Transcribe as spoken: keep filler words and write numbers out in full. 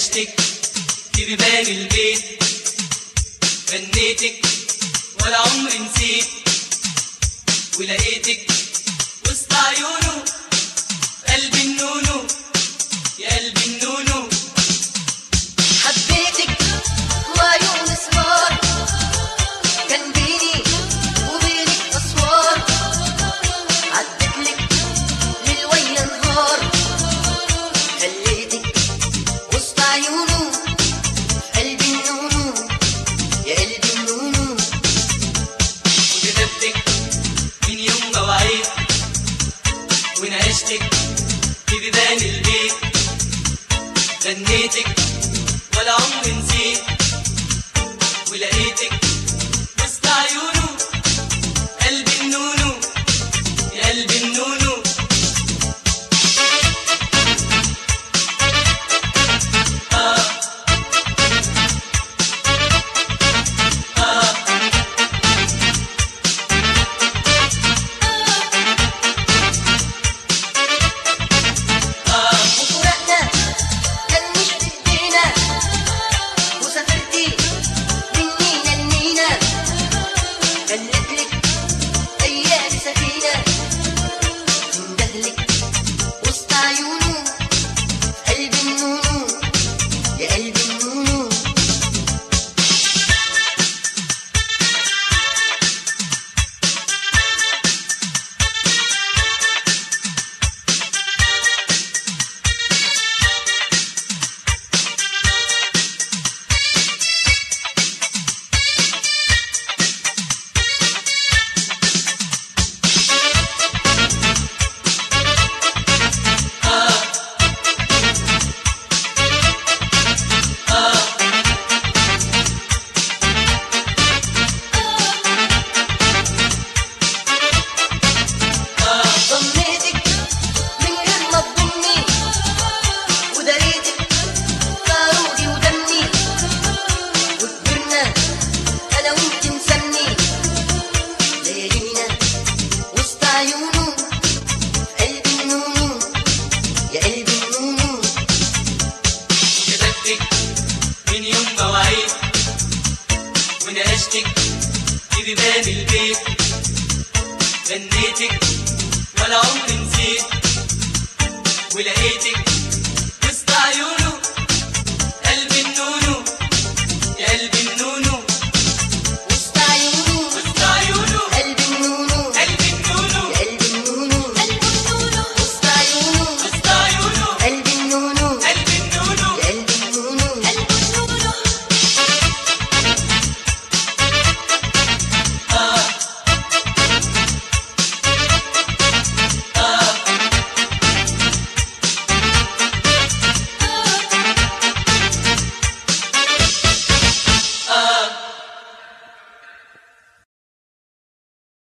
وناقشتك في بيبان البيت، غنيتك ولا عمري نسيت، ولقيتك وسط عيونه قلبي النونو يا قلبي النونو. حبيتك وعيون سمار كان بيني وبينك أسوار، عدتلك ليل ويا نهار، خليتك وسط عيونه قلبي النونو يا قلبي النونو. وكتبتك من يوم ما وعيت، وناقشتك في بيبان البيت، غنيتك ولا عمري نسيت، ولقيتك وسط عيونه قلبي النونو يا قلبي النونو. آه آه وفرقنا كان مش بإيدينا، وسافرتي مني للمينا، خلتلك أيام سفينة تندهلك وسط عيونه قلبي النونو يا قلبي النونو. ضميتك من غير ما تضمني، وداريتك طارودي ودمي، وكبرنا أنا وأنت نسمي ليالينا وسط عيونه قلبي النونو يا قلبي النونو. وكتبتك من يوم ما وعيت، وناقشتك في بيبان البيت، غنيتك ولا عمري نسيت، ولقيتك